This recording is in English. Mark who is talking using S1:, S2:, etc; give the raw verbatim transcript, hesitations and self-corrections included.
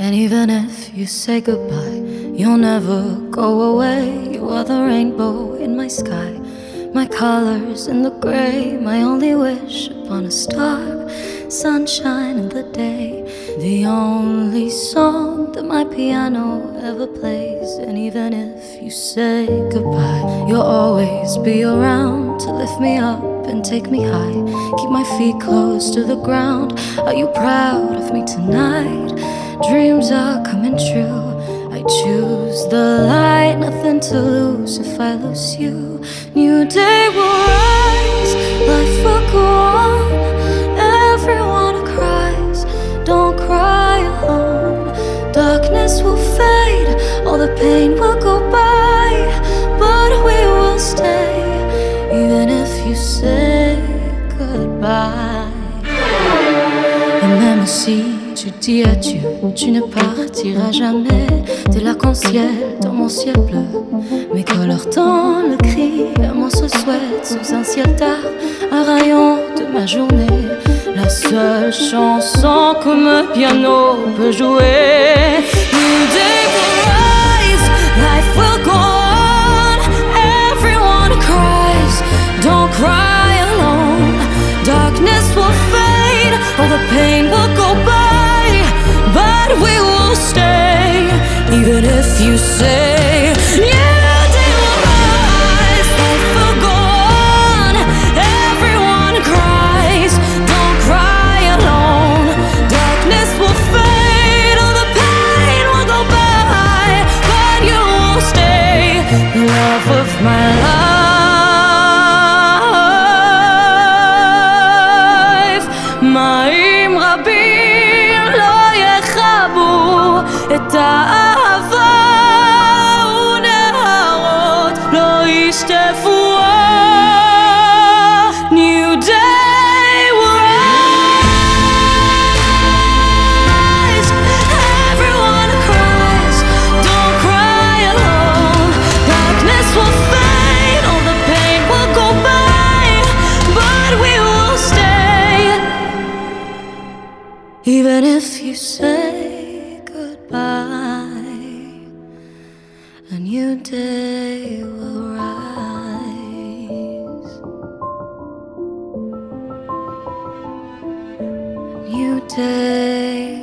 S1: And even if you say goodbye, you'll never go away. You are the rainbow in my sky, my colors in the gray, my only wish upon a star, sunshine in the day, the only song that my piano ever plays. And even if you say goodbye, you'll always be around to lift me up and take me high, keep my feet close to the ground. Are you proud of me tonight? Dreams are coming true. I choose the light, nothing to lose if I lose you. New day will rise, life will go on. Everyone cries, don't cry alone. Darkness will fade, all the pain will go by, but we will stay, even if you say goodbye. Et même si tu dis adieu, tu ne partiras jamais. T'es l'arc-en-ciel dans mon ciel bleu, mes couleurs dans le cri, mon se souhaite sous un ciel tard, un rayon de ma journée, la seule chanson que mon piano peut jouer. New day will rise, life will go on. Everyone cries, don't cry alone. Darkness will fade, all the pain will go by, but we will stay, even if you say, yeah, day will rise, life will go on. Everyone cries, don't cry alone. Darkness will fade, all the pain will go by, but you will stay, the love of my life. מים רבים לא יכבו את האהבה, ונהרות לא ישטפו. New day will rise, everyone cries, don't cry alone. Darkness will fade, all the pain will go by, but we will stay, even if you say goodbye. A new day will rise, new day